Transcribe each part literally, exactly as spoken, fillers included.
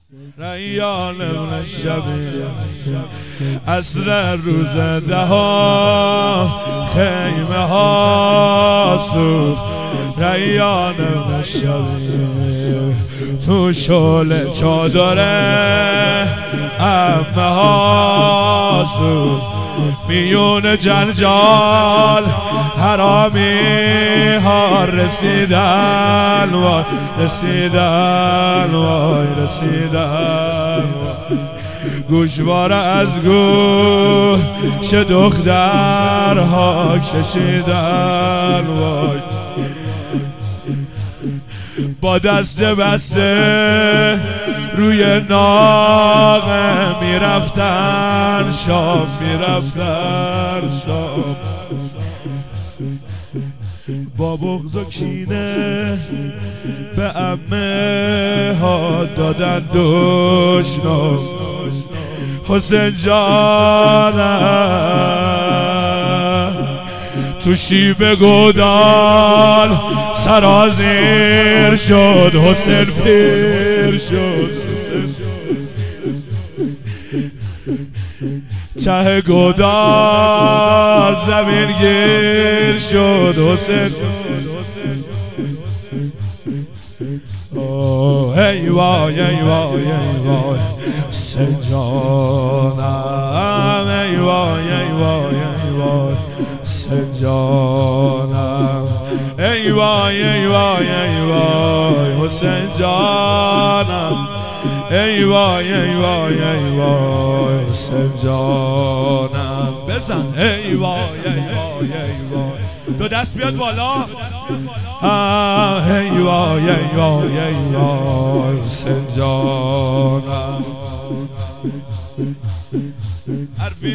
ریان ابن شبیه عصر روز دهم خیمه ها سوخت. ریان ابن شبیه تو شعله چادره عمه ها سوخت. میون جنجال حرامی ها رسیدن وای رسیدن وای رسیدن گوشواره از گوش دخترها کشیدن وای با دست بسته روی ناقه میرفتن شام میرفتن شام با بغض و کینه به عمه ها دادن دشنام. حسین جانم تو شیب گودال سرازیر شد. حسین پیر شد. ته گودال زمین گیر شد. حسین ای وای ای وای ای وای حسین جانم ای وای ای وای ای وای حسین جانم ای وای ای وای ای وای حسین جانم ای وای ای وای ای وای حسین جانم. بزن ای وای ای وای ای وای دو دست بیاد بالا. ای وای ای وای ای وای حسین جانم. حرفی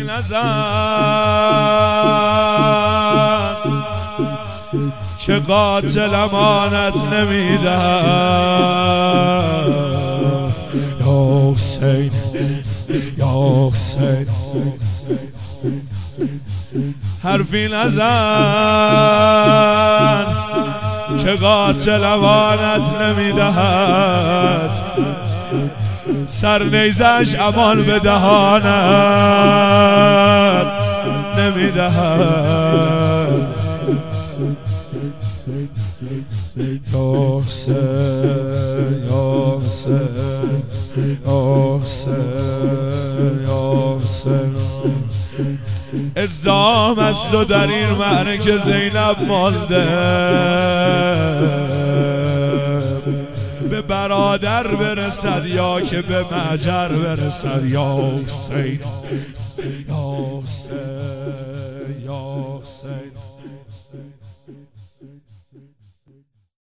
نزن که قاتل امانت نمیدن. یا حسین یا حسین حرفی نزن که قاتل امانت نمیدهد. سر نیزش امان به دهانت نمیدهد. یا حسین یا حسین یا حسین یا حسین اعدام است و در این معرکه زینب مانده. به برادر برسد یا که به مهجر برسد. یا حسین یا حسین یا حسین.